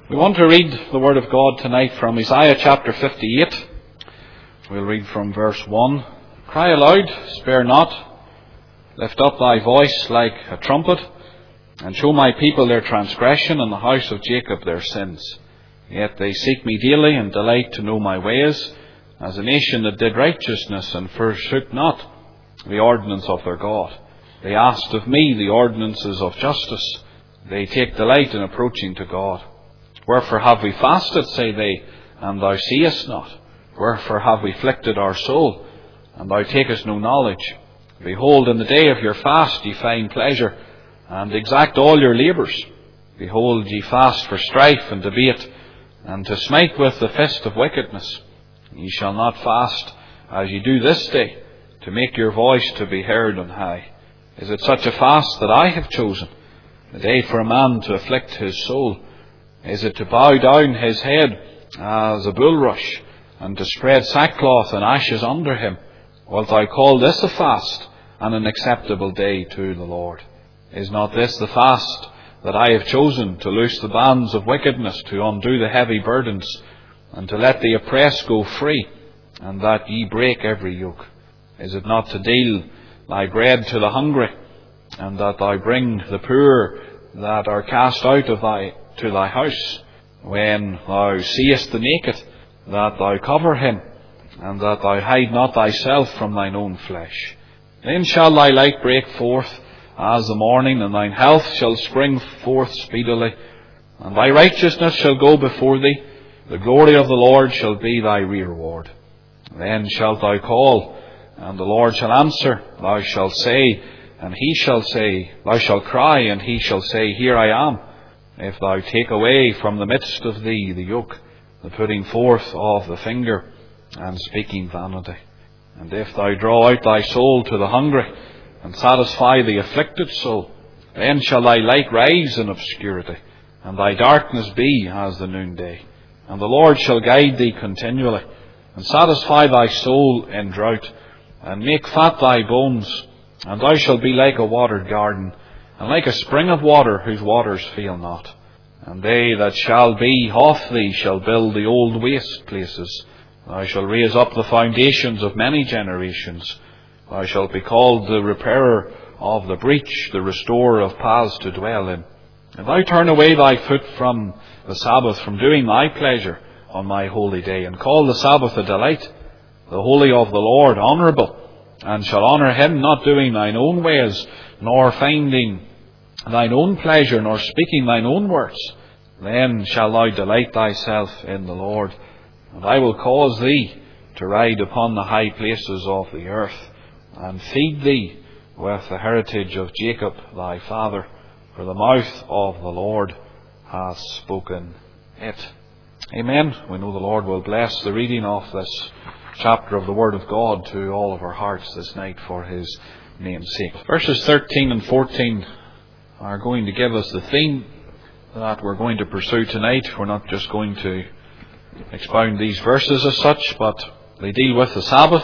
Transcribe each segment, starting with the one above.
We want to read the Word of God tonight from Isaiah chapter 58. We'll read from verse 1. Cry aloud, spare not. Lift up thy voice like a trumpet, and show my people their transgression, and the house of Jacob their sins. Yet they seek me daily, and delight to know my ways, as a nation that did righteousness, and forsook not the ordinance of their God. They asked of me the ordinances of justice. They take delight in approaching to God. Wherefore have we fasted, say they, and thou seest not? Wherefore have we afflicted our soul, and thou takest no knowledge? Behold, in the day of your fast ye find pleasure, and exact all your labours. Behold, ye fast for strife and debate, and to smite with the fist of wickedness. Ye shall not fast as ye do this day, to make your voice to be heard on high. Is it such a fast that I have chosen, a day for a man to afflict his soul? Is it to bow down his head as a bulrush, and to spread sackcloth and ashes under him? Wilt thou call this a fast, and an acceptable day to the Lord? Is not this the fast that I have chosen, to loose the bands of wickedness, to undo the heavy burdens, and to let the oppressed go free, and that ye break every yoke? Is it not to deal thy bread to the hungry, and that thou bring the poor that are cast out of to thy house? When thou seest the naked, that thou cover him, and that thou hide not thyself from thine own flesh. Then shall thy light break forth as the morning, and thine health shall spring forth speedily, and thy righteousness shall go before thee. The glory of the Lord shall be thy reward. Then shalt thou call, and the Lord shall answer. Thou shalt say, and he shall say, thou shalt cry, and he shall say, Here I am. If thou take away from the midst of thee the yoke, the putting forth of the finger, and speaking vanity. And if thou draw out thy soul to the hungry, and satisfy the afflicted soul, then shall thy light rise in obscurity, and thy darkness be as the noonday. And the Lord shall guide thee continually, and satisfy thy soul in drought, and make fat thy bones. And thou shalt be like a watered garden, and like a spring of water whose waters fail not. And they that shall be of thee shall build the old waste places. Thou shalt raise up the foundations of many generations. Thou shalt be called the repairer of the breach, the restorer of paths to dwell in. And thou turn away thy foot from the Sabbath, from doing thy pleasure on my holy day, and call the Sabbath a delight, the holy of the Lord honourable, and shall honour him, not doing thine own ways, nor finding thine own pleasure, nor speaking thine own words. Then shalt thou delight thyself in the Lord, and I will cause thee to ride upon the high places of the earth, and feed thee with the heritage of Jacob thy father, for the mouth of the Lord hath spoken it. Amen. We know the Lord will bless the reading of this chapter of the Word of God to all of our hearts this night for His name's sake. Verses 13 and 14 are going to give us the theme that we're going to pursue tonight. We're not just going to expound these verses as such, but they deal with the Sabbath,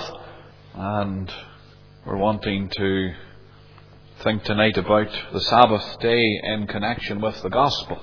and we're wanting to think tonight about the Sabbath day in connection with the Gospel.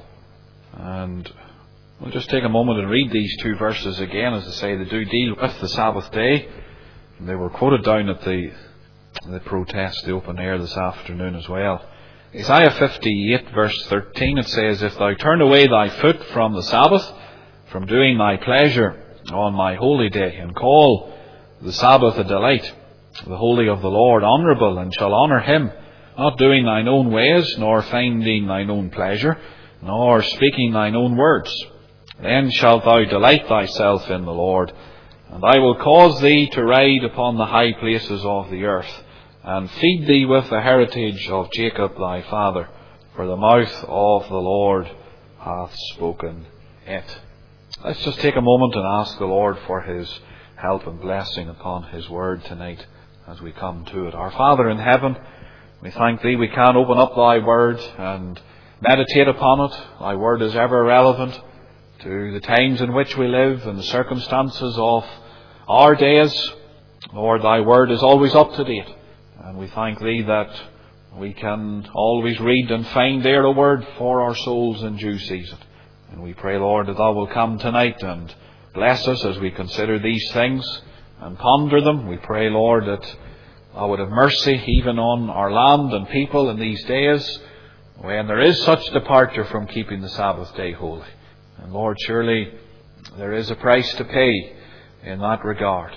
And we'll just take a moment and read these two verses again. As I say, they do deal with the Sabbath day. They were quoted down at the protest, the open air this afternoon as well. Isaiah 58 verse 13, it says, If thou turn away thy foot from the Sabbath, from doing thy pleasure on my holy day, and call the Sabbath a delight, the holy of the Lord honourable, and shall honour him, not doing thine own ways, nor finding thine own pleasure, nor speaking thine own words, then shalt thou delight thyself in the Lord, and I will cause thee to ride upon the high places of the earth, and feed thee with the heritage of Jacob thy father, for the mouth of the Lord hath spoken it. Let's just take a moment and ask the Lord for His help and blessing upon His word tonight as we come to it. Our Father in heaven, we thank Thee we can open up Thy word and meditate upon it. Thy word is ever relevant to the times in which we live and the circumstances of our days. Lord, Thy word is always up to date, and we thank Thee that we can always read and find there a word for our souls in due season. And we pray, Lord, that Thou will come tonight and bless us as we consider these things and ponder them. We pray, Lord, that Thou would have mercy even on our land and people in these days when there is such departure from keeping the Sabbath day holy. And Lord, surely there is a price to pay in that regard.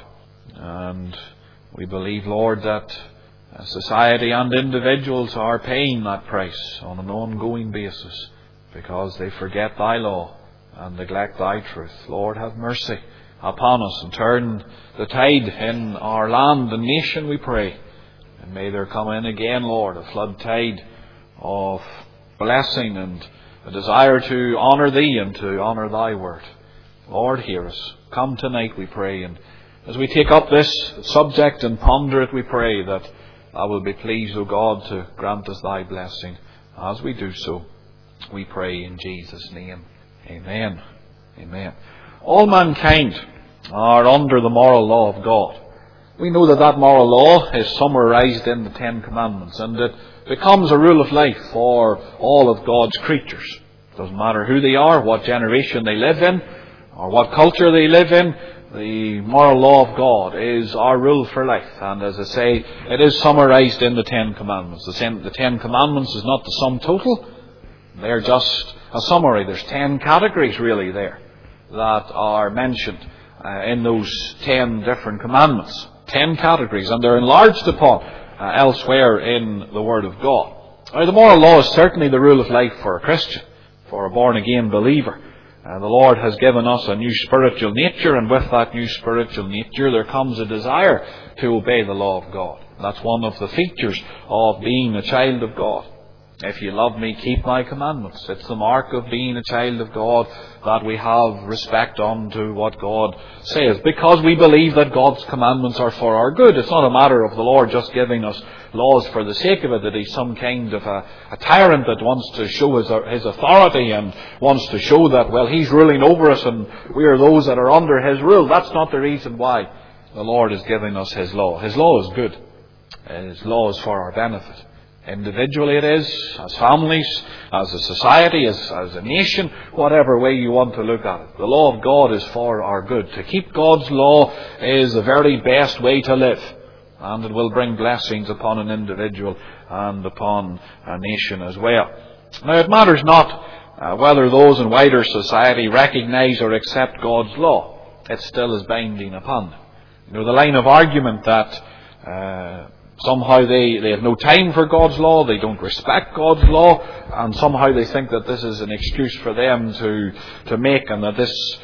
And we believe, Lord, that society and individuals are paying that price on an ongoing basis because they forget Thy law and neglect Thy truth. Lord, have mercy upon us and turn the tide in our land and nation, we pray. And may there come in again, Lord, a flood tide of blessing and a desire to honour Thee and to honour Thy word. Lord, hear us. Come tonight, we pray. And as we take up this subject and ponder it, we pray that Thou will be pleased, O God, to grant us Thy blessing. As we do so, we pray in Jesus' name. Amen. Amen. All mankind are under the moral law of God. We know that that moral law is summarized in the Ten Commandments, and it becomes a rule of life for all of God's creatures. It doesn't matter who they are, what generation they live in, or what culture they live in. The moral law of God is our rule for life. And as I say, it is summarized in the Ten Commandments. The Ten Commandments is not the sum total. They're just a summary. There's 10 categories really there that are mentioned in those 10 different commandments. 10 categories, and they're enlarged upon elsewhere in the Word of God. Now, the moral law is certainly the rule of life for a Christian, for a born-again believer. The Lord has given us a new spiritual nature, and with that new spiritual nature there comes a desire to obey the law of God. That's one of the features of being a child of God. If you love me, keep my commandments. It's the mark of being a child of God that we have respect unto what God says, because we believe that God's commandments are for our good. It's not a matter of the Lord just giving us laws for the sake of it, that He's some kind of a tyrant that wants to show His authority and wants to show that, well, He's ruling over us and we are those that are under His rule. That's not the reason why the Lord is giving us His law. His law is good. His law is for our benefit. Individually it is, as families, as a society, as a nation, whatever way you want to look at it. The law of God is for our good. To keep God's law is the very best way to live. And it will bring blessings upon an individual and upon a nation as well. Now, it matters not whether those in wider society recognize or accept God's law. It still is binding upon them. You know, the line of argument that somehow they have no time for God's law, they don't respect God's law, and somehow they think that this is an excuse for them to make, and that this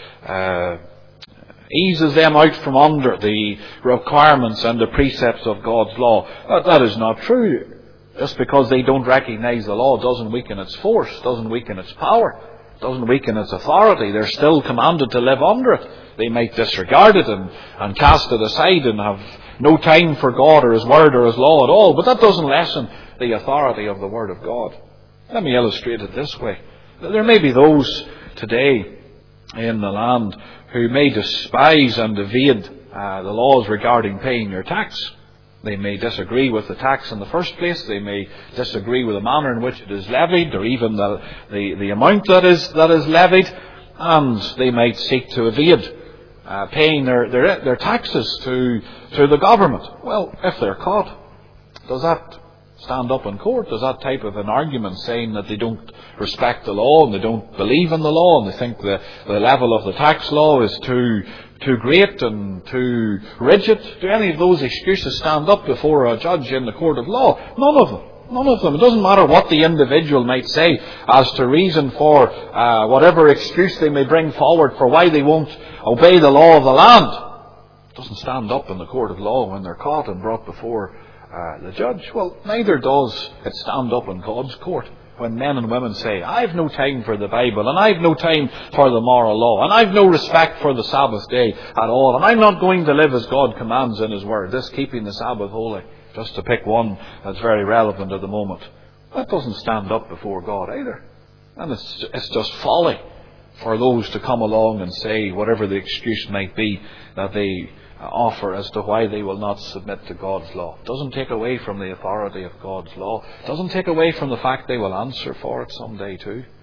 eases them out from under the requirements and the precepts of God's law. That is not true. Just because they don't recognize the law doesn't weaken its force, doesn't weaken its power, doesn't weaken its authority. They're still commanded to live under it. They might disregard it and cast it aside and have no time for God or His Word or His law at all, but that doesn't lessen the authority of the Word of God. Let me illustrate it this way. There may be those today in the land who may despise and evade the laws regarding paying your tax. They may disagree with the tax in the first place. They may disagree with the manner in which it is levied, or even the amount that is levied, and they might seek to evade paying their taxes to the government. Well, if they're caught, does that stand up in court? Does that type of an argument saying that they don't respect the law and they don't believe in the law and they think the level of the tax law is too great and too rigid? Do any of those excuses stand up before a judge in the court of law? None of them. None of them. It doesn't matter what the individual might say as to reason for whatever excuse they may bring forward for why they won't obey the law of the land. It doesn't stand up in the court of law when they're caught and brought before the judge. Well, neither does it stand up in God's court when men and women say, I've no time for the Bible, and I've no time for the moral law, and I've no respect for the Sabbath day at all, and I'm not going to live as God commands in His Word, this keeping the Sabbath holy, just to pick one that's very relevant at the moment. That doesn't stand up before God either. And it's just folly for those to come along and say whatever the excuse might be that they offer as to why they will not submit to God's law. It doesn't take away from the authority of God's law. It doesn't take away from the fact they will answer for it someday too.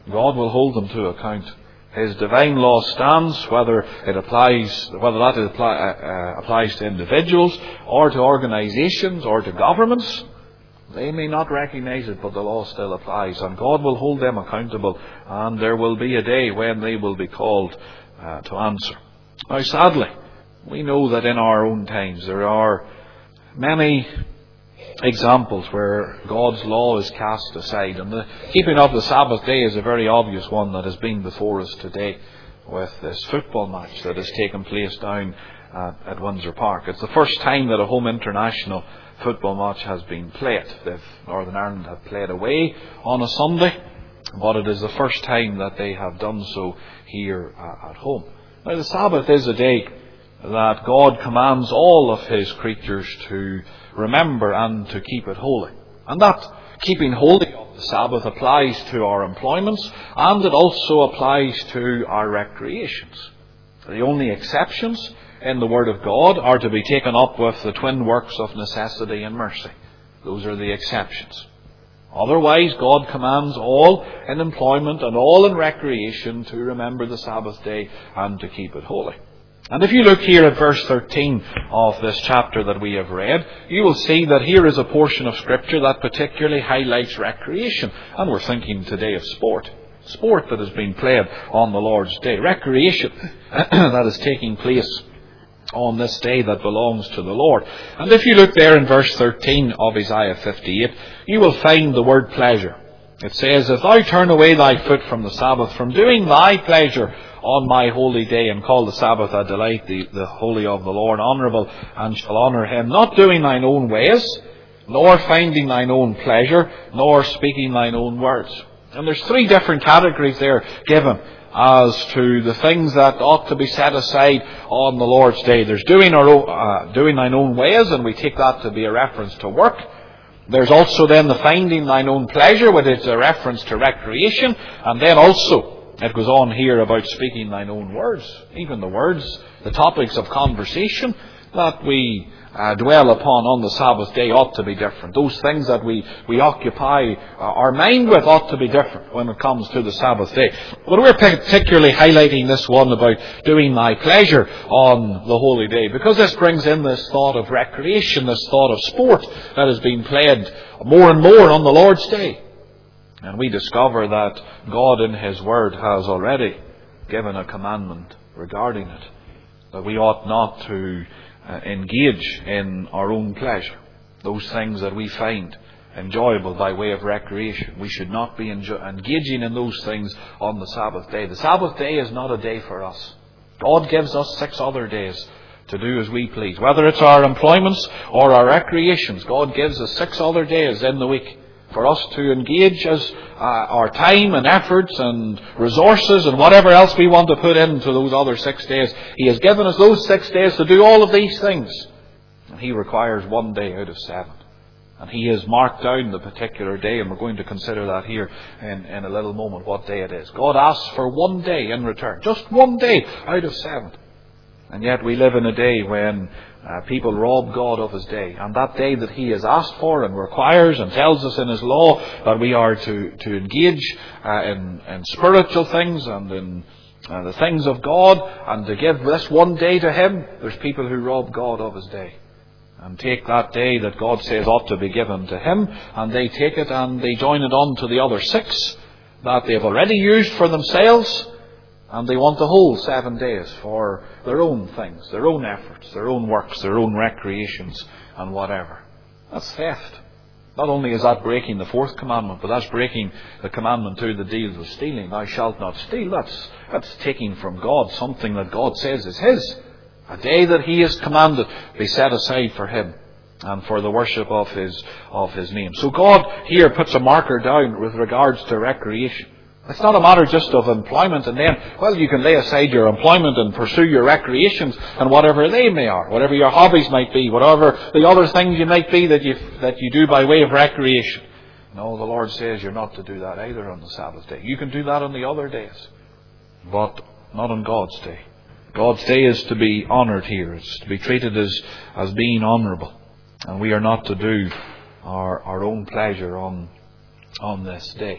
God will hold them to account. His divine law stands, whether that applies to individuals or to organisations or to governments. They may not recognise it, but the law still applies, and God will hold them accountable, and there will be a day when they will be called to answer. Now, sadly, we know that in our own times there are many examples where God's law is cast aside, and the keeping of the Sabbath day is a very obvious one that has been before us today with this football match that has taken place down at Windsor Park. It's the first time that a home international football match has been played. Northern Ireland have played away on a Sunday, but it is the first time that they have done so here at home. Now, the Sabbath is a day that God commands all of His creatures to remember and to keep it holy. And that keeping holy of the Sabbath applies to our employments, and it also applies to our recreations. The only exceptions in the Word of God are to be taken up with the twin works of necessity and mercy. Those are the exceptions. Otherwise, God commands all in employment and all in recreation to remember the Sabbath day and to keep it holy. And if you look here at verse 13 of this chapter that we have read, you will see that here is a portion of Scripture that particularly highlights recreation. And we're thinking today of sport. Sport that is being played on the Lord's day. Recreation that is taking place on this day that belongs to the Lord. And if you look there in verse 13 of Isaiah 58, you will find the word pleasure. It says, "If thou turn away thy foot from the Sabbath, from doing thy pleasure on my holy day, and call the Sabbath a delight, the holy of the Lord, honourable, and shall honour him, not doing thine own ways, nor finding thine own pleasure, nor speaking thine own words." And there's three different categories there given as to the things that ought to be set aside on the Lord's day. There's doing thine own ways, and we take that to be a reference to work. There's also then the finding thine own pleasure, which is a reference to recreation. And then also it goes on here about speaking thine own words. Even the words, the topics of conversation that we dwell upon on the Sabbath day ought to be different. Those things that we occupy our mind with ought to be different when it comes to the Sabbath day. But we're particularly highlighting this one about doing thy pleasure on the holy day, because this brings in this thought of recreation, this thought of sport that is being played more and more on the Lord's day. And we discover that God in His Word has already given a commandment regarding it, that we ought not to engage in our own pleasure, those things that we find enjoyable by way of recreation. We should not be engaging in those things on the Sabbath day. The Sabbath day is not a day for us. God gives us 6 other days to do as we please. Whether it's our employments or our recreations, God gives us 6 other days in the week for us to engage as our time and efforts and resources and whatever else we want to put into those other 6 days. He has given us those 6 days to do all of these things. And He requires 1 day out of 7. And He has marked down the particular day, and we're going to consider that here in a little moment, what day it is. God asks for 1 day in return. Just 1 day out of 7. And yet we live in a day when people rob God of His day. And that day that He has asked for and requires and tells us in His law that we are to engage in spiritual things and in the things of God, and to give this 1 day to Him, there's people who rob God of His day. And take that day that God says ought to be given to Him, and they take it and they join it on to the other 6 that they've already used for themselves. And they want the whole 7 days for their own things, their own efforts, their own works, their own recreations, and whatever. That's theft. Not only is that breaking the 4th commandment, but that's breaking the commandment too that deals with stealing. Thou shalt not steal. That's taking from God something that God says is His. A day that He has commanded be set aside for Him and for the worship of His name. So God here puts a marker down with regards to recreation. It's not a matter just of employment and then, well, you can lay aside your employment and pursue your recreations and whatever they may are, whatever your hobbies might be, whatever the other things you might be that you do by way of recreation. No, the Lord says you're not to do that either on the Sabbath day. You can do that on the other days, but not on God's day. God's day is to be honoured here. It's to be treated as being honourable. And we are not to do our own pleasure on this day.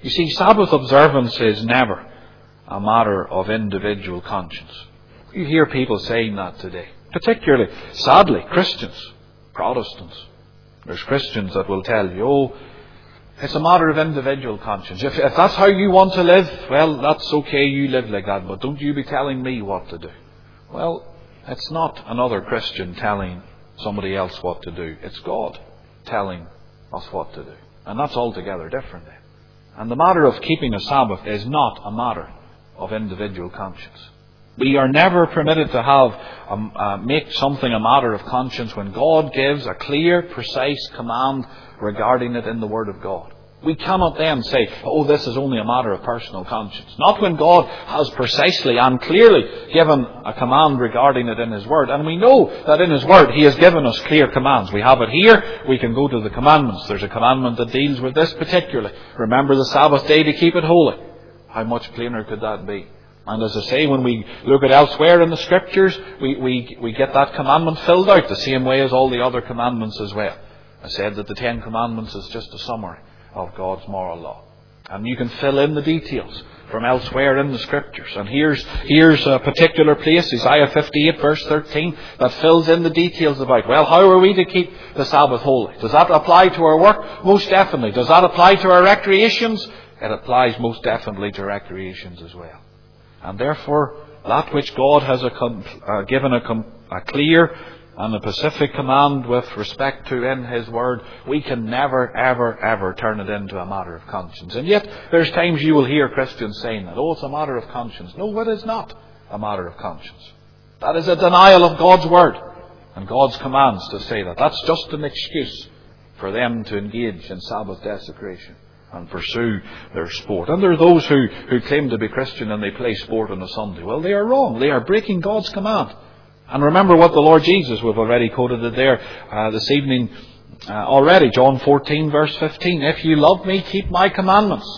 You see, Sabbath observance is never a matter of individual conscience. You hear people saying that today. Particularly, sadly, Christians, Protestants. There's Christians that will tell you, oh, it's a matter of individual conscience. If that's how you want to live, well, that's okay, you live like that, but don't you be telling me what to do. Well, it's not another Christian telling somebody else what to do. It's God telling us what to do. And that's altogether different then. And the matter of keeping a Sabbath is not a matter of individual conscience. We are never permitted to have make something a matter of conscience when God gives a clear, precise command regarding it in the Word of God. We cannot then say, oh, this is only a matter of personal conscience. Not when God has precisely and clearly given a command regarding it in His Word. And we know that in His Word He has given us clear commands. We have it here. We can go to the commandments. There's a commandment that deals with this particularly. Remember the Sabbath day to keep it holy. How much plainer could that be? And as I say, when we look at elsewhere in the Scriptures, we get that commandment filled out the same way as all the other commandments as well. I said that the 10 Commandments is just a summary of God's moral law. And you can fill in the details from elsewhere in the Scriptures. And here's a particular place, Isaiah 58 verse 13, that fills in the details about, well, how are we to keep the Sabbath holy? Does that apply to our work? Most definitely. Does that apply to our recreations? It applies most definitely to recreations as well. And therefore, that which God has given a clear and a specific command with respect to in His Word, we can never, ever, ever turn it into a matter of conscience. And yet, there's times you will hear Christians saying that, oh, it's a matter of conscience. No, it is not a matter of conscience. That is a denial of God's Word and God's commands to say that. That's just an excuse for them to engage in Sabbath desecration and pursue their sport. And there are those who claim to be Christian and they play sport on a Sunday. Well, they are wrong. They are breaking God's command. And remember what the Lord Jesus, we've already quoted it there this evening already. John 14 verse 15. If you love me, keep my commandments.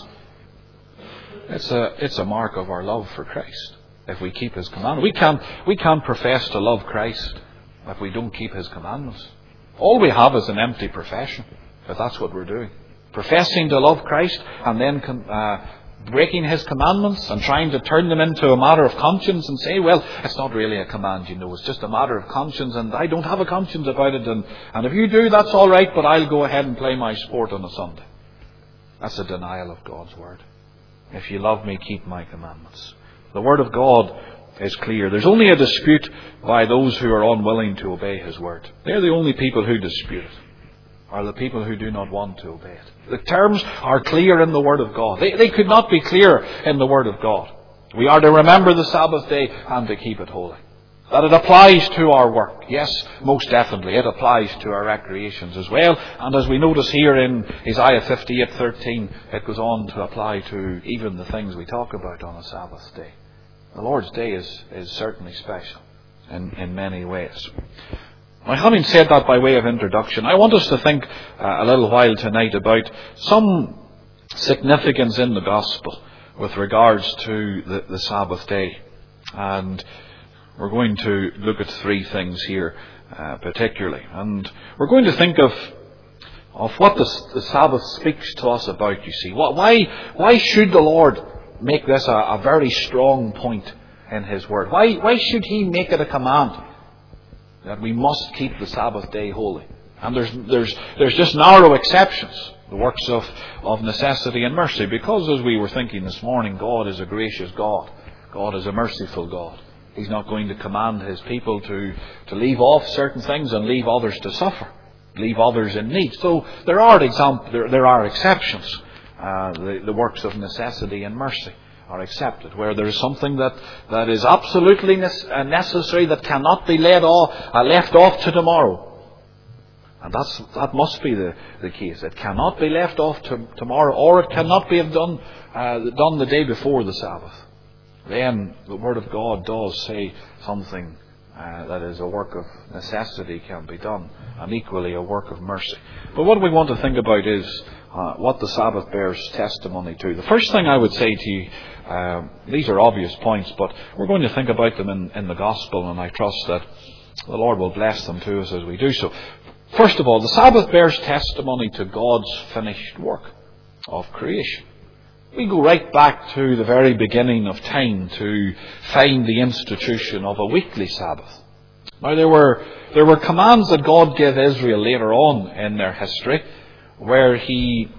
It's a mark of our love for Christ if we keep His commandments. We can't profess to love Christ if we don't keep His commandments. All we have is an empty profession if that's what we're doing. Professing to love Christ and then breaking His commandments and trying to turn them into a matter of conscience and say, well, it's not really a command, it's just a matter of conscience and I don't have a conscience about it and if you do, that's all right, but I'll go ahead and play my sport on a Sunday. That's a denial of God's Word. If you love me, keep my commandments. The Word of God is clear. There's only a dispute by those who are unwilling to obey His Word. They're the only people who dispute it. Are the people who do not want to obey it. The terms are clear in the Word of God. They could not be clearer in the Word of God. We are to remember the Sabbath day and to keep it holy. That it applies to our work. Yes, most definitely. It applies to our recreations as well. And as we notice here in Isaiah 58:13, it goes on to apply to even the things we talk about on a Sabbath day. The Lord's day is certainly special in many ways. Now, having said that by way of introduction, I want us to think a little while tonight about some significance in the Gospel with regards to the Sabbath day. And we're going to look at 3 things here particularly. And we're going to think of what the Sabbath speaks to us about, you see. Why should the Lord make this a very strong point in His Word? Why should He make it a command that we must keep the Sabbath day holy? And there's just narrow exceptions, the works of necessity and mercy, because as we were thinking this morning, God is a gracious God. God is a merciful God. He's not going to command His people to leave off certain things and leave others to suffer, leave others in need. So there are exceptions. The works of necessity and mercy are accepted, where there is something that is absolutely necessary that cannot be left off to tomorrow. And that must be the case. It cannot be left off to tomorrow, or it cannot be done the day before the Sabbath. Then the Word of God does say something that is a work of necessity can be done, and equally a work of mercy. But what we want to think about is what the Sabbath bears testimony to. The first thing I would say to you, these are obvious points, but we're going to think about them in the Gospel, and I trust that the Lord will bless them to us as we do so. First of all, the Sabbath bears testimony to God's finished work of creation. We go right back to the very beginning of time to find the institution of a weekly Sabbath. Now there were commands that God gave Israel later on in their history where He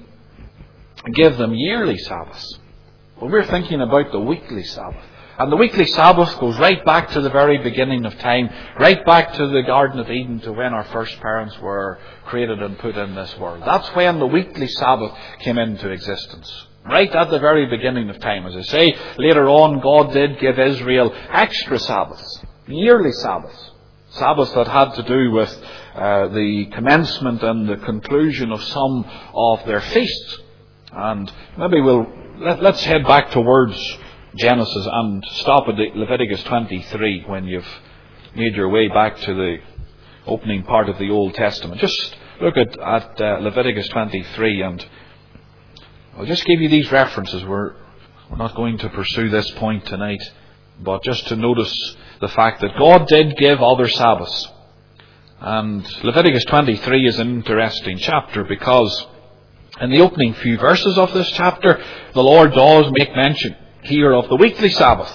gave them yearly Sabbaths. But we're thinking about the weekly Sabbath. And the weekly Sabbath goes right back to the very beginning of time, right back to the Garden of Eden, to when our first parents were created and put in this world. That's when the weekly Sabbath came into existence. Right at the very beginning of time. As I say, later on God did give Israel extra Sabbaths, yearly Sabbaths. Sabbaths that had to do with the commencement and the conclusion of some of their feasts. And maybe let's head back towards Genesis and stop at Leviticus 23 when you've made your way back to the opening part of the Old Testament. Just look at Leviticus 23, and I'll just give you these references. We're not going to pursue this point tonight, but just to notice the fact that God did give other Sabbaths. And Leviticus 23 is an interesting chapter because in the opening few verses of this chapter, the Lord does make mention here of the weekly Sabbath.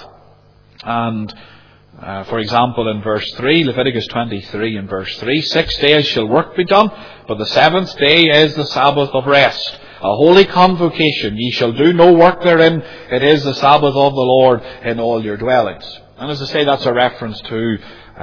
And for example, in verse 3, Leviticus 23 and verse 3, 6 days shall work be done, but the seventh day is the Sabbath of rest, a holy convocation. Ye shall do no work therein. It is the Sabbath of the Lord in all your dwellings. And as I say, that's a reference to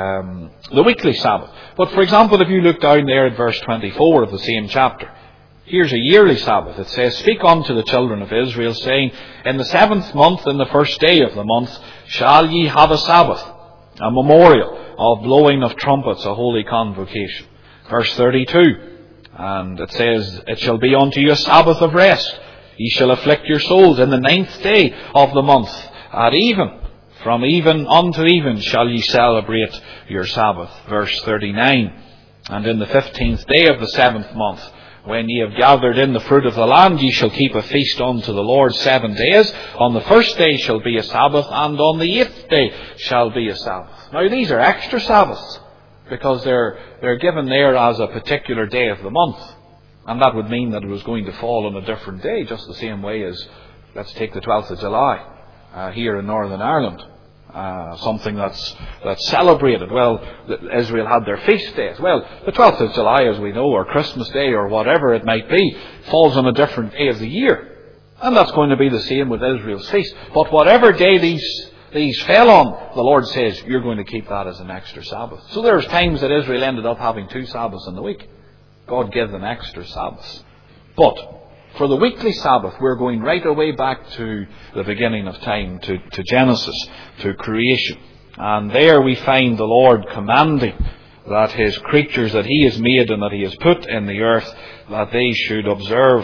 the weekly Sabbath. But for example, if you look down there at verse 24 of the same chapter, here's a yearly Sabbath. It says, Speak unto the children of Israel, saying, In the 7th month, in the first day of the month, shall ye have a Sabbath, a memorial of blowing of trumpets, a holy convocation. Verse 32, and it says, It shall be unto you a Sabbath of rest. Ye shall afflict your souls in the 9th day of the month. At even, from even unto even, shall ye celebrate your Sabbath. Verse 39, And in the 15th day of the 7th month, when ye have gathered in the fruit of the land, ye shall keep a feast unto the Lord 7 days. On the first day shall be a Sabbath, and on the 8th day shall be a Sabbath. Now these are extra Sabbaths, because they're given there as a particular day of the month. And that would mean that it was going to fall on a different day, just the same way as, let's take the 12th of July here in Northern Ireland. Something that's celebrated. Well, Israel had their feast days. Well, the 12th of July, as we know, or Christmas Day, or whatever it might be, falls on a different day of the year. And that's going to be the same with Israel's feast. But whatever day these fell on, the Lord says, you're going to keep that as an extra Sabbath. So there's times that Israel ended up having 2 Sabbaths in the week. God gave them extra Sabbaths. But for the weekly Sabbath, we're going right away back to the beginning of time, to Genesis, to creation. And there we find the Lord commanding that His creatures that He has made and that He has put in the earth, that they should observe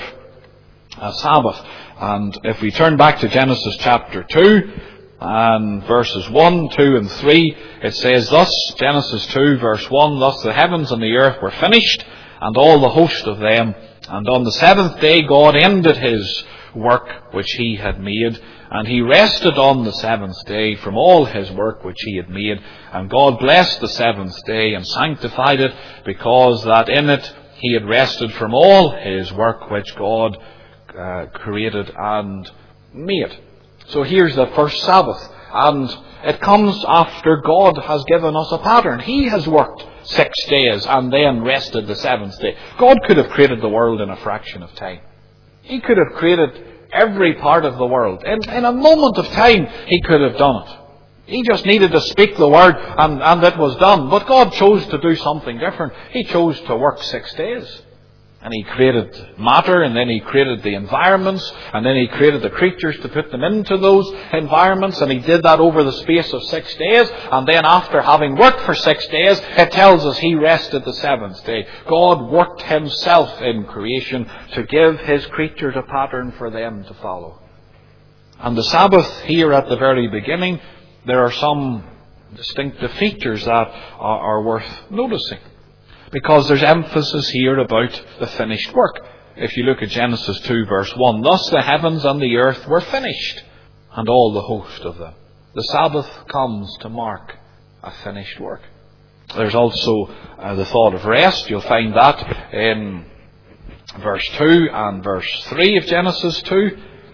a Sabbath. And if we turn back to Genesis chapter 2, and verses 1, 2 and 3, it says thus, Genesis 2 verse 1, Thus the heavens and the earth were finished, and all the host of them. And on the 7th day God ended His work which He had made, and He rested on the 7th day from all His work which He had made. And God blessed the 7th day and sanctified it, because that in it He had rested from all His work which God created and made. So here's the first Sabbath, and it comes after God has given us a pattern. He has worked 6 days and then rested the 7th day. God could have created the world in a fraction of time. He could have created every part of the world. In a moment of time, He could have done it. He just needed to speak the word and it was done. But God chose to do something different. He chose to work 6 days. And He created matter, and then He created the environments, and then He created the creatures to put them into those environments, and He did that over the space of 6 days. And then after having worked for 6 days, it tells us He rested the 7th day. God worked Himself in creation to give His creatures a pattern for them to follow. And the Sabbath here at the very beginning, there are some distinctive features that are worth noticing. Because there's emphasis here about the finished work. If you look at Genesis 2 verse 1, Thus the heavens and the earth were finished, and all the host of them. The Sabbath comes to mark a finished work. There's also the thought of rest. You'll find that in verse 2 and verse 3 of Genesis 2.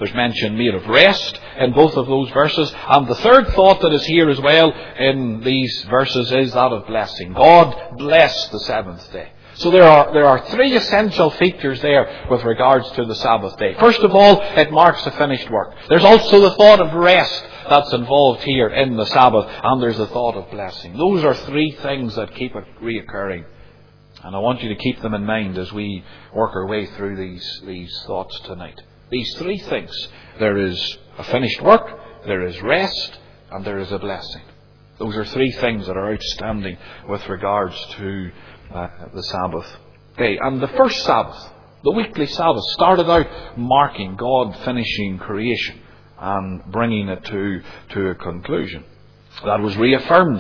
There's mention made of rest in both of those verses. And the third thought that is here as well in these verses is that of blessing. God blessed the seventh day. So there are three essential features there with regards to the Sabbath day. First of all, it marks a finished work. There's also the thought of rest that's involved here in the Sabbath, and there's the thought of blessing. Those are three things that keep it reoccurring. And I want you to keep them in mind as we work our way through these thoughts tonight. These three things. There is a finished work, there is rest, and there is a blessing. Those are three things that are outstanding with regards to the Sabbath day. And the first Sabbath, the weekly Sabbath, started out marking God finishing creation and bringing it to a conclusion. That was reaffirmed.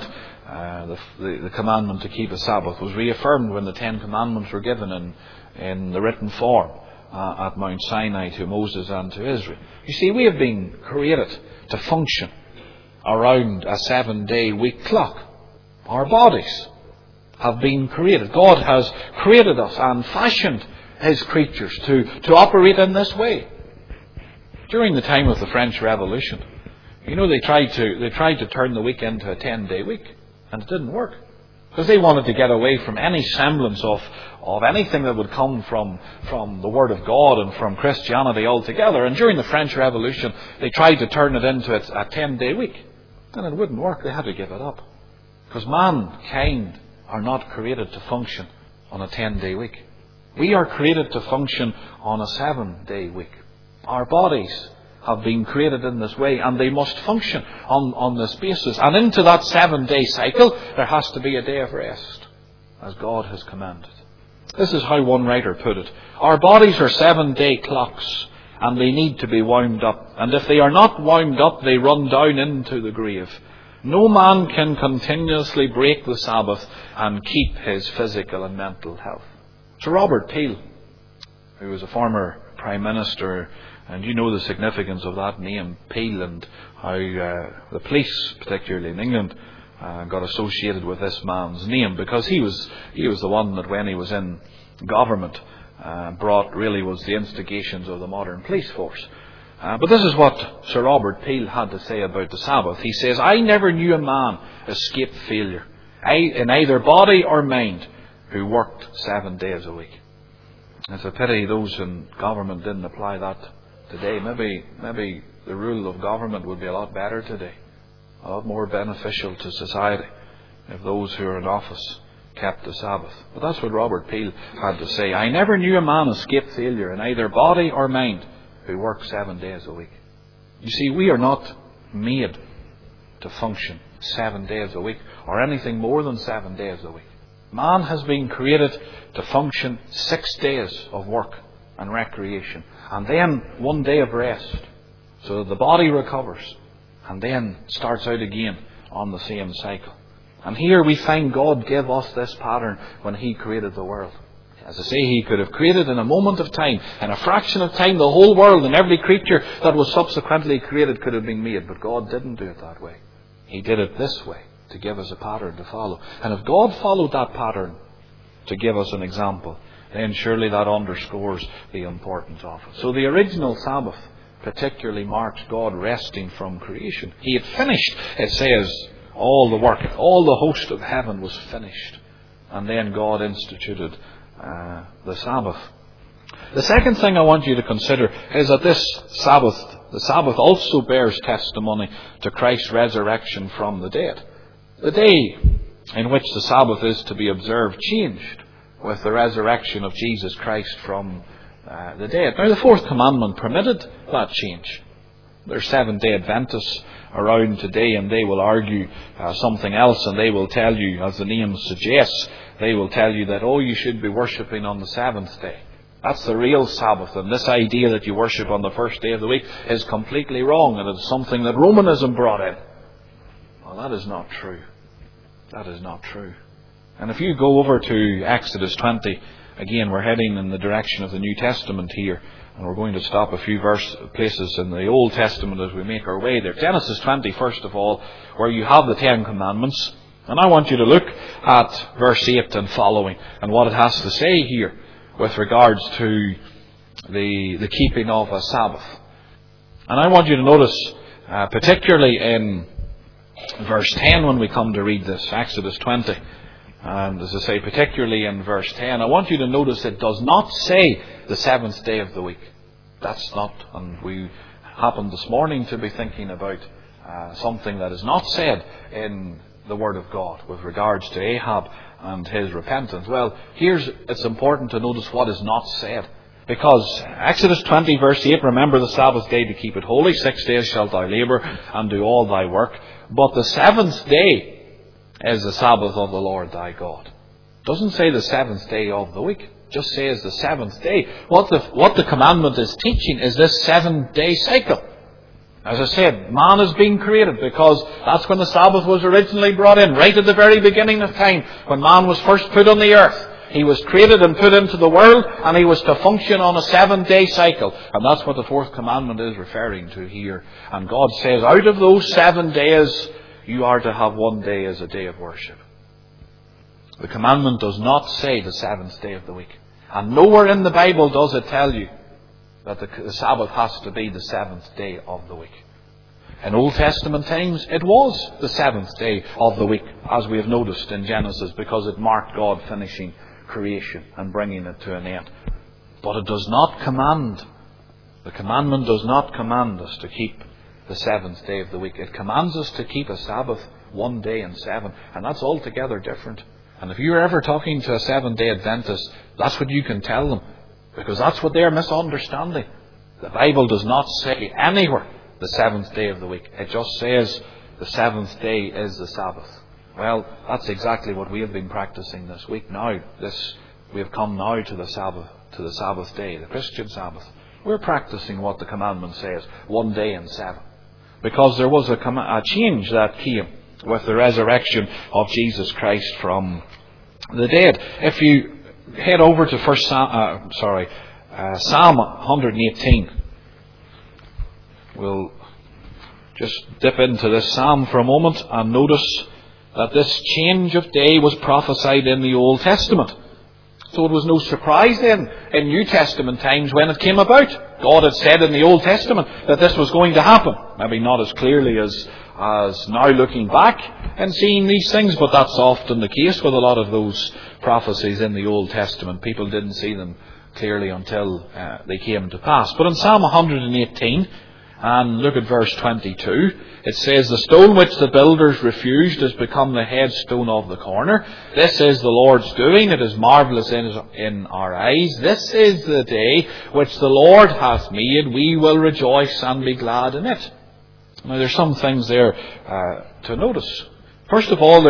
The commandment to keep a Sabbath was reaffirmed when the Ten Commandments were given in the written form at Mount Sinai to Moses and to Israel. You see, we have been created to function around a 7-day week clock. Our bodies have been created. God has created us and fashioned His creatures to operate in this way. During the time of the French Revolution, they tried to turn the week into a 10-day week, and it didn't work. Because they wanted to get away from any semblance of anything that would come from the Word of God and from Christianity altogether. And during the French Revolution, they tried to turn it into a 10-day week. And it wouldn't work. They had to give it up. Because mankind are not created to function on a 10-day week. We are created to function on a 7-day week. Our bodies have been created in this way, and they must function on this basis. And into that 7-day cycle, there has to be a day of rest, as God has commanded. This is how one writer put it. Our bodies are 7-day clocks, and they need to be wound up. And if they are not wound up, they run down into the grave. No man can continuously break the Sabbath and keep his physical and mental health. Sir Robert Peel, who was a former Prime Minister, and you know the significance of that name, Peel, and how the police, particularly in England, got associated with this man's name, because he was the one that, when he was in government, was the instigations of the modern police force. But this is what Sir Robert Peel had to say about the Sabbath. He says, "I never knew a man escape failure, in either body or mind, who worked 7 days a week." It's a pity those in government didn't apply that today. Maybe the rule of government would be a lot better today, a lot more beneficial to society, if those who are in office kept the Sabbath. But that's what Robert Peel had to say. "I never knew a man escape failure in either body or mind who worked 7 days a week." You see, we are not made to function 7 days a week, or anything more than 7 days a week. Man has been created to function 6 days of work and recreation, and then 1 day of rest, so that the body recovers and then starts out again on the same cycle. And here we find God give us this pattern when He created the world. As I say, He could have created in a moment of time, in a fraction of time, the whole world, and every creature that was subsequently created could have been made. But God didn't do it that way. He did it this way, to give us a pattern to follow. And if God followed that pattern to give us an example, then surely that underscores the importance of it. So the original Sabbath particularly marks God resting from creation. He had finished, it says, all the work. All the host of heaven was finished. And then God instituted the Sabbath. The second thing I want you to consider is that the Sabbath also bears testimony to Christ's resurrection from the dead. The day in which the Sabbath is to be observed changed with the resurrection of Jesus Christ from the dead. Now, the fourth commandment permitted that change. There are Seventh-day Adventists around today, and they will argue something else, and they will tell you, as the name suggests, they will tell you that, you should be worshipping on the seventh day. That's the real Sabbath, and this idea that you worship on the first day of the week is completely wrong, and it's something that Romanism brought in. Well, that is not true. That is not true. And if you go over to Exodus 20, again, we're heading in the direction of the New Testament here, and we're going to stop a few places in the Old Testament as we make our way there. Genesis 20, first of all, where you have the Ten Commandments. And I want you to look at verse 8 and following, and what it has to say here with regards to the keeping of a Sabbath. And I want you to notice, particularly in verse 10 when we come to read this, Exodus 20, and as I say, particularly in verse 10, I want you to notice it does not say the seventh day of the week. That's not, and we happened this morning to be thinking about something that is not said in the Word of God with regards to Ahab and his repentance. Well, it's important to notice what is not said. Because Exodus 20 verse 8, remember the Sabbath day to keep it holy. 6 days shalt thou labour and do all thy work. But the seventh day is the Sabbath of the Lord thy God. It doesn't say the seventh day of the week. It just says the seventh day. What the commandment is teaching is this 7-day cycle. As I said, man is being created because that's when the Sabbath was originally brought in, right at the very beginning of time, when man was first put on the earth. He was created and put into the world, and he was to function on a 7-day cycle. And that's what the fourth commandment is referring to here. And God says, out of those 7 days, you are to have 1 day as a day of worship. The commandment does not say the seventh day of the week. And nowhere in the Bible does it tell you that the Sabbath has to be the seventh day of the week. In Old Testament times, it was the seventh day of the week, as we have noticed in Genesis, because it marked God finishing creation and bringing it to an end. But it does not command, the commandment does not command us to keep the seventh day of the week. It commands us to keep a Sabbath 1 day in 7, and that's altogether different. And if you're ever talking to a 7-day Adventist, that's what you can tell them, because that's what they're misunderstanding. The Bible does not say anywhere the seventh day of the week. It just says the seventh day is the Sabbath. Well, that's exactly what we have been practicing this week now. We have come now to the Sabbath day, the Christian Sabbath. We're practicing what the commandment says, 1 day in 7. Because there was a change that came with the resurrection of Jesus Christ from the dead. If you head over to Psalm 118, we'll just dip into this psalm for a moment and notice that this change of day was prophesied in the Old Testament. So it was no surprise then in New Testament times when it came about. God had said in the Old Testament that this was going to happen. Maybe not as clearly as now looking back and seeing these things, but that's often the case with a lot of those prophecies in the Old Testament. People didn't see them clearly until they came to pass. But in Psalm 118, and look at verse 22, it says, the stone which the builders refused has become the headstone of the corner. This is the Lord's doing. It is marvellous in our eyes. This is the day which the Lord hath made. We will rejoice and be glad in it. Now there's some things there to notice. First of all,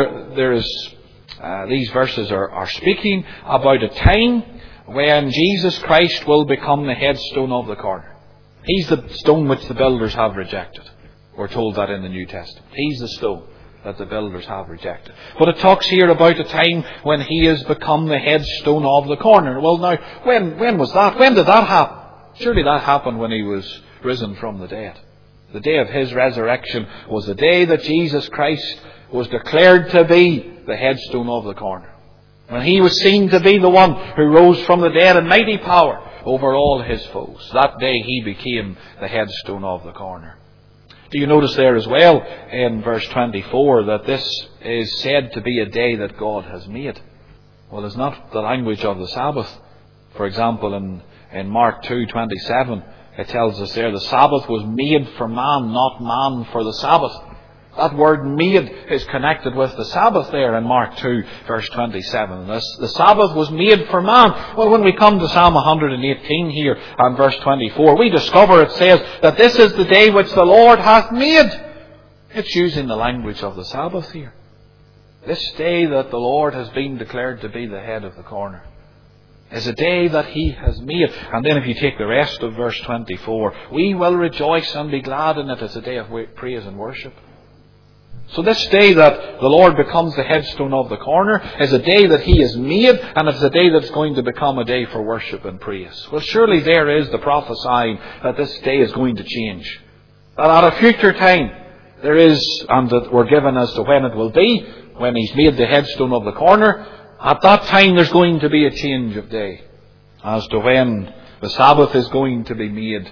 these verses are speaking about a time when Jesus Christ will become the headstone of the corner. He's the stone which the builders have rejected. We're told that in the New Testament. He's the stone that the builders have rejected. But it talks here about a time when he has become the headstone of the corner. Well now, when was that? When did that happen? Surely that happened when he was risen from the dead. The day of his resurrection was the day that Jesus Christ was declared to be the headstone of the corner. When he was seen to be the one who rose from the dead in mighty power over all his foes. That day he became the headstone of the corner. Do you notice there as well in verse 24 that this is said to be a day that God has made? Well, it's not the language of the Sabbath. For example, in Mark 2:27, it tells us there the Sabbath was made for man, not man for the Sabbath. That word made is connected with the Sabbath there in Mark 2 verse 27. The Sabbath was made for man. Well, when we come to Psalm 118 here and verse 24, we discover it says that this is the day which the Lord hath made. It's using the language of the Sabbath here. This day that the Lord has been declared to be the head of the corner is a day that he has made. And then if you take the rest of verse 24, we will rejoice and be glad in it. It's a day of praise and worship. So this day that the Lord becomes the headstone of the corner is a day that he has made, and it's a day that's going to become a day for worship and praise. Well, surely there is the prophesying that this day is going to change. That at a future time there is, and that we're given as to when it will be, when he's made the headstone of the corner, at that time there's going to be a change of day as to when the Sabbath is going to be made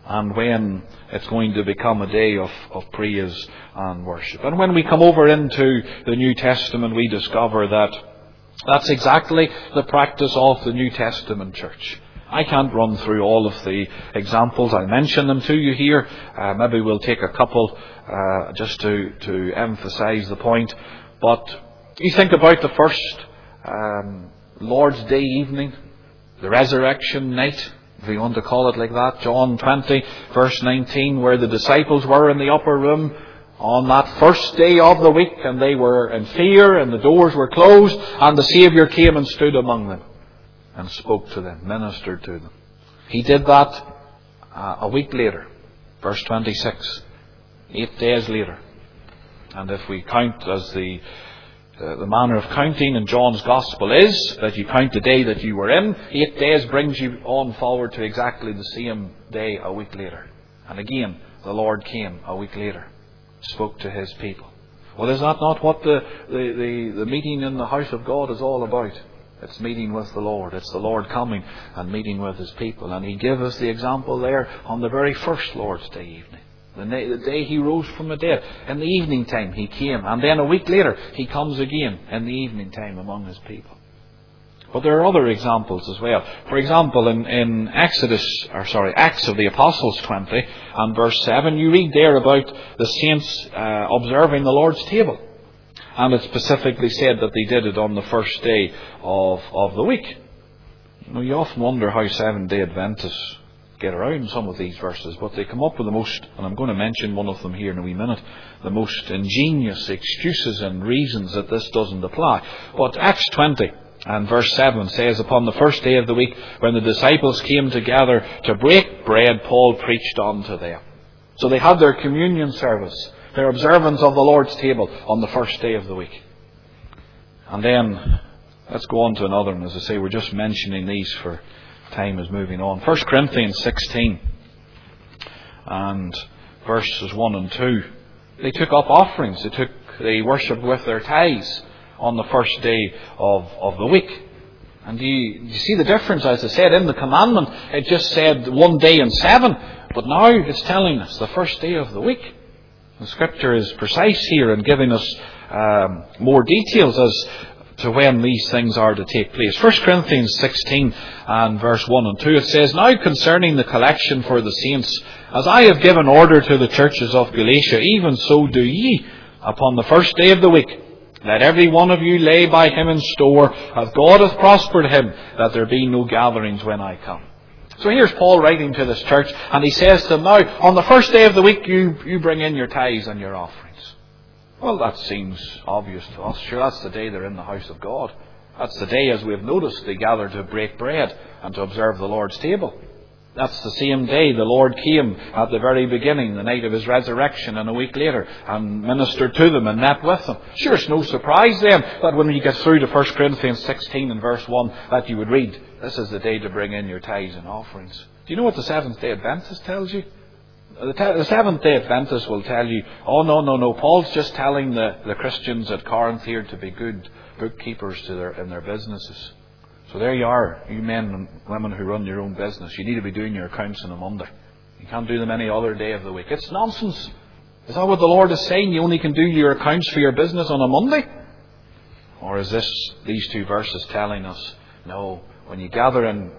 and when it's going to become a day of praise and worship. And when we come over into the New Testament, we discover that that's exactly the practice of the New Testament church. I can't run through all of the examples. I'll mention them to you here. Maybe we'll take a couple just to emphasize the point. But you think about the first Lord's Day evening, the resurrection night, if you want to call it like that, John 20, verse 19, where the disciples were in the upper room on that first day of the week, and they were in fear, and the doors were closed, and the Saviour came and stood among them and spoke to them, ministered to them. He did that a week later, verse 26, 8 days later. And if we count as the manner of counting in John's Gospel is that you count the day that you were in, 8 days brings you on forward to exactly the same day a week later. And again, the Lord came a week later, spoke to His people. Well, is that not what the meeting in the house of God is all about? It's meeting with the Lord. It's the Lord coming and meeting with His people. And He gave us the example there on the very first Lord's Day evening. The day He rose from the dead. In the evening time He came. And then a week later He comes again in the evening time among His people. But there are other examples as well. For example, in Acts of the Apostles 20 and verse 7, you read there about the saints observing the Lord's table. And it specifically said that they did it on the first day of the week. You often wonder how Seventh-day Adventists get around some of these verses, but they come up with the most, and I'm going to mention one of them here in a wee minute, the most ingenious excuses and reasons that this doesn't apply. But Acts 20 and verse 7 says, upon the first day of the week, when the disciples came together to break bread, Paul preached unto them. So they had their communion service, their observance of the Lord's table on the first day of the week. And then, let's go on to another one. As I say, we're just mentioning these for time is moving on. 1 Corinthians 16 and verses 1 and 2. They took up offerings. They worshipped with their tithes on the first day of the week. And do you see the difference? As I said, in the commandment, it just said one day in 7. But now it's telling us the first day of the week. The Scripture is precise here in giving us more details as to when these things are to take place. 1 Corinthians 16 and verse 1 and 2, it says, now concerning the collection for the saints, as I have given order to the churches of Galatia, even so do ye. Upon the first day of the week, let every one of you lay by him in store, as God hath prospered him, that there be no gatherings when I come. So here's Paul writing to this church, and he says to them, now, on the first day of the week, you bring in your tithes and your offerings. Well, that seems obvious to us. Sure, that's the day they're in the house of God. That's the day, as we have noticed, they gather to break bread and to observe the Lord's table. That's the same day the Lord came at the very beginning, the night of His resurrection, and a week later, and ministered to them and met with them. Sure, it's no surprise then that when you get through to 1 Corinthians 16 and verse 1, that you would read, this is the day to bring in your tithes and offerings. Do you know what the Seventh-day Adventist tells you? The Seventh-day Adventist will tell you, oh, no, Paul's just telling the Christians at Corinth here to be good bookkeepers in their businesses. So there you are, you men and women who run your own business. You need to be doing your accounts on a Monday. You can't do them any other day of the week. It's nonsense. Is that what the Lord is saying? You only can do your accounts for your business on a Monday? Or is these two verses telling us, no, when you gather on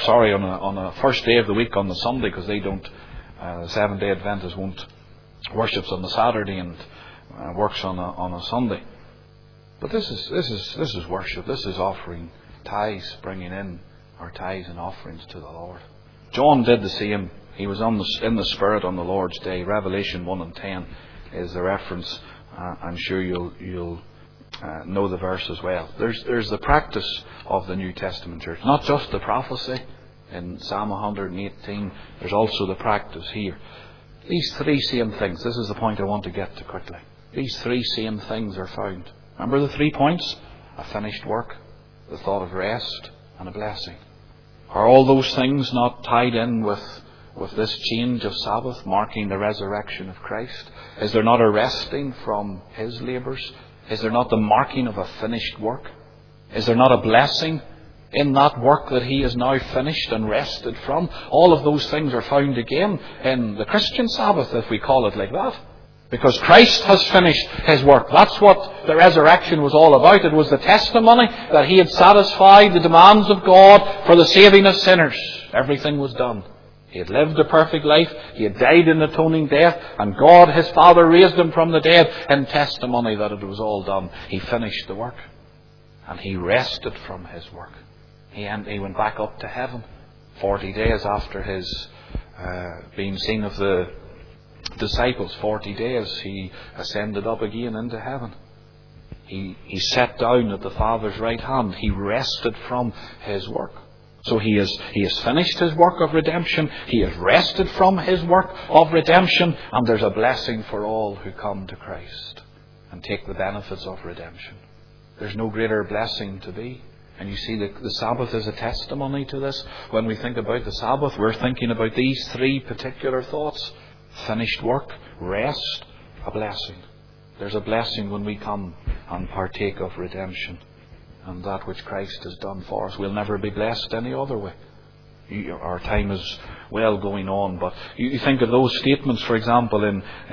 a first day of the week on the Sunday, because they don't, the Seventh-day Adventists won't worships on the Saturday and works on a Sunday. But this is worship. This is offering tithes, bringing in our tithes and offerings to the Lord. John did the same. He was in the Spirit on the Lord's Day. Revelation 1 and 10 is the reference. I'm sure you'll know the verse as well. There's the practice of the New Testament church. Not just the prophecy in Psalm 118. There's also the practice here. These three same things. This is the point I want to get to quickly. These three same things are found. Remember the 3 points? A finished work, the thought of rest, and a blessing. Are all those things not tied in with this change of Sabbath, marking the resurrection of Christ? Is there not a resting from His labours? Is there not the marking of a finished work? Is there not a blessing in that work that He has now finished and rested from. All of those things are found again in the Christian Sabbath, if we call it like that. Because Christ has finished His work. That's what the resurrection was all about. It was the testimony that He had satisfied the demands of God for the saving of sinners. Everything was done. He had lived a perfect life. He had died an atoning death. And God, His Father, raised Him from the dead in testimony that it was all done. He finished the work. And He rested from His work. He went back up to heaven 40 days after His being seen of the disciples. 40 days He ascended up again into heaven. He sat down at the Father's right hand. He rested from His work. So He has finished His work of redemption. He has rested from His work of redemption. And there's a blessing for all who come to Christ and take the benefits of redemption. There's no greater blessing to be. And you see, the Sabbath is a testimony to this. When we think about the Sabbath, we're thinking about these three particular thoughts. Finished work, rest, a blessing. There's a blessing when we come and partake of redemption and that which Christ has done for us. We'll never be blessed any other way. Our time is well going on, but you think of those statements, for example,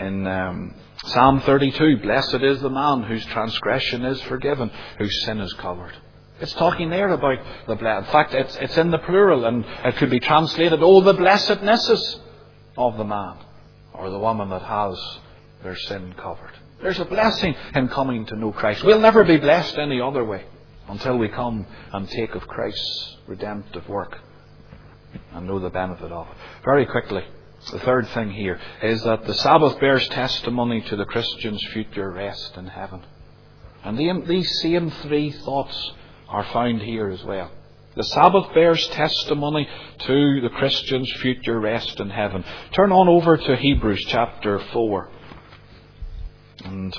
in Psalm 32, blessed is the man whose transgression is forgiven, whose sin is covered. It's talking there about the blessed. In fact, it's in the plural, and it could be translated, oh, the blessednesses of the man or the woman that has their sin covered. There's a blessing in coming to know Christ. We'll never be blessed any other way until we come and take of Christ's redemptive work and know the benefit of it. Very quickly, the third thing here is that the Sabbath bears testimony to the Christian's future rest in heaven. And these same three thoughts are found here as well. The Sabbath bears testimony to the Christian's future rest in heaven. Turn on over to Hebrews chapter 4. And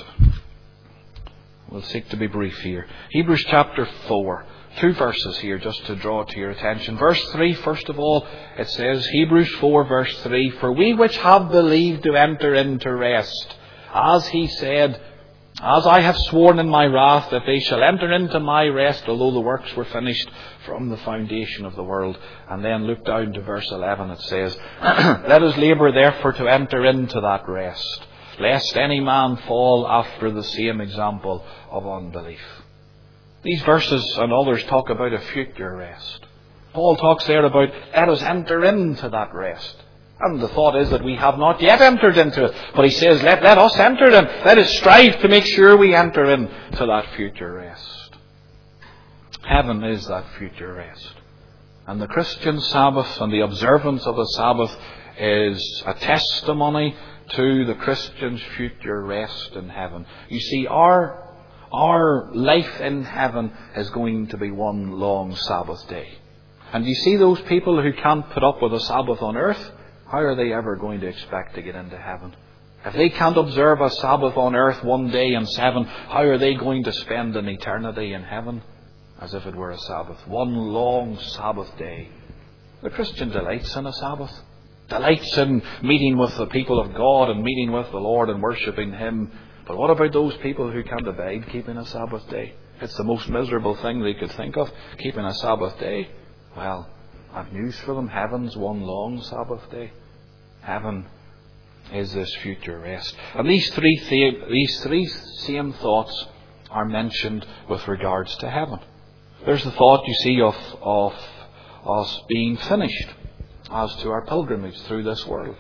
we'll seek to be brief here. Hebrews chapter 4. 2 verses here just to draw to your attention. Verse 3, first of all, it says, Hebrews 4 verse 3, for we which have believed do enter into rest, as He said, as I have sworn in my wrath that they shall enter into my rest, although the works were finished from the foundation of the world. And then look down to verse 11, it says, let us labour therefore to enter into that rest, lest any man fall after the same example of unbelief. These verses and others talk about a future rest. Paul talks there about, let us enter into that rest. And the thought is that we have not yet entered into it. But he says, let us enter in. Let us strive to make sure we enter into that future rest. Heaven is that future rest. And the Christian Sabbath and the observance of the Sabbath is a testimony to the Christian's future rest in heaven. You see, our life in heaven is going to be one long Sabbath day. And you see those people who can't put up with a Sabbath on earth, how are they ever going to expect to get into heaven? If they can't observe a Sabbath on earth one day in 7, how are they going to spend an eternity in heaven as if it were a Sabbath? One long Sabbath day. The Christian delights in a Sabbath. Delights in meeting with the people of God and meeting with the Lord and worshipping Him. But what about those people who can't abide keeping a Sabbath day? It's the most miserable thing they could think of, keeping a Sabbath day. Well, I've news for them. Heaven's one long Sabbath day. Heaven is this future rest. And these three same thoughts are mentioned with regards to heaven. There's the thought, you see, of us being finished as to our pilgrimage through this world.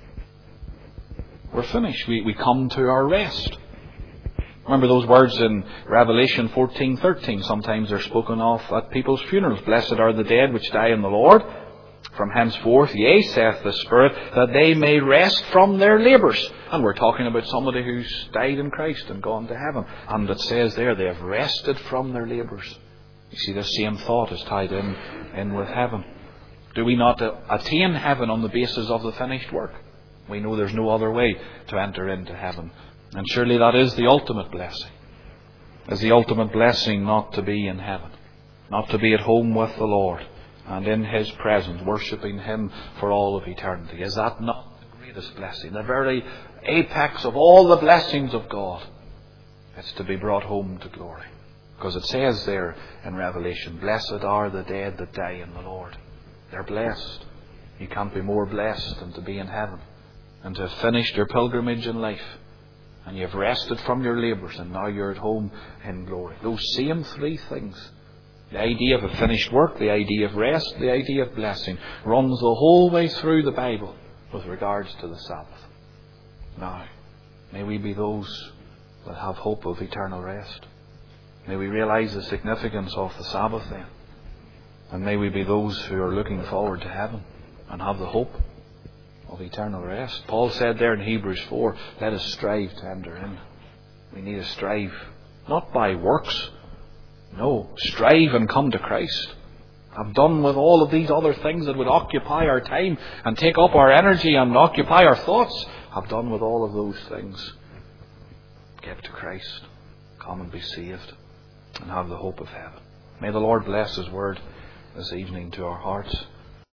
We're finished. We come to our rest. Remember those words in Revelation 14:13. Sometimes they're spoken of at people's funerals. Blessed are the dead which die in the Lord. From henceforth, yea, saith the Spirit, that they may rest from their labours. And we're talking about somebody who's died in Christ and gone to heaven. And it says there, they have rested from their labours. You see, this same thought is tied in with heaven. Do we not attain heaven on the basis of the finished work? We know there's no other way to enter into heaven. And surely that is the ultimate blessing. Is the ultimate blessing not to be in heaven. Not to be at home with the Lord. And in His presence, worshipping Him for all of eternity. Is that not the greatest blessing? The very apex of all the blessings of God. It's to be brought home to glory. Because it says there in Revelation, blessed are the dead that die in the Lord. They're blessed. You can't be more blessed than to be in heaven and to have finished your pilgrimage in life. And you've rested from your labours and now you're at home in glory. Those same three things, the idea of a finished work, the idea of rest, the idea of blessing, runs the whole way through the Bible with regards to the Sabbath. Now, may we be those that have hope of eternal rest. May we realise the significance of the Sabbath then. And may we be those who are looking forward to heaven and have the hope of eternal rest. Paul said there in Hebrews 4, let us strive to enter in. We need to strive, not by works. No, strive and come to Christ. Have done with all of these other things that would occupy our time and take up our energy and occupy our thoughts. Have done with all of those things. Get to Christ. Come and be saved and have the hope of heaven. May the Lord bless His word this evening to our hearts.